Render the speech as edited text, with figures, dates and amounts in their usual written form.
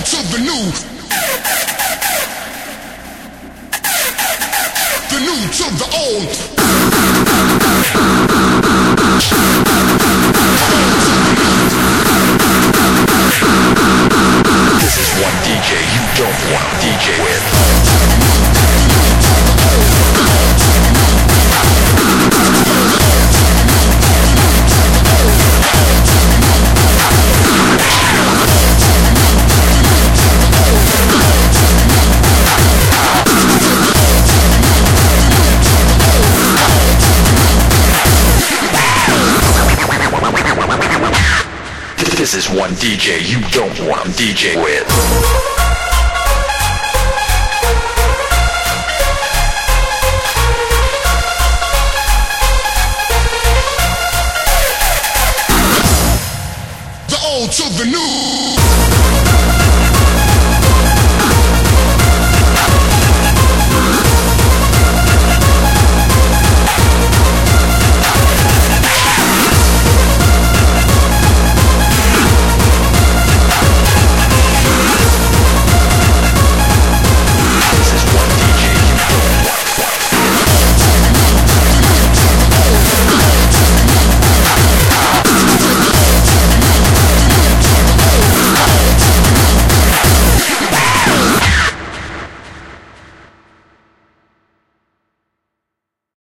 to the new. The new to the old. This is one DJ you don't want to DJ with. This is one DJ you don't want to DJ with. The old to the new.